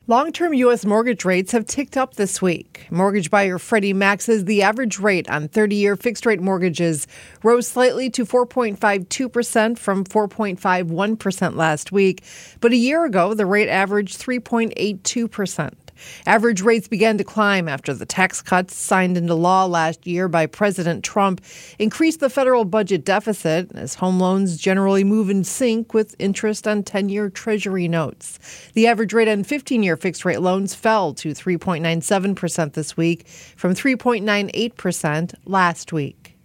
Long-term U.S. mortgage rates have ticked up this week. Mortgage buyer Freddie Mac says the average rate on 30-year fixed-rate mortgages rose slightly to 4.52% from 4.51% last week. But a year ago, the rate averaged 3.82%. Average rates began to climb after the tax cuts signed into law last year by President Trump increased the federal budget deficit as home loans generally move in sync with interest on 10-year Treasury notes. The average rate on 15-year fixed-rate loans fell to 3.97% this week from 3.98% last week.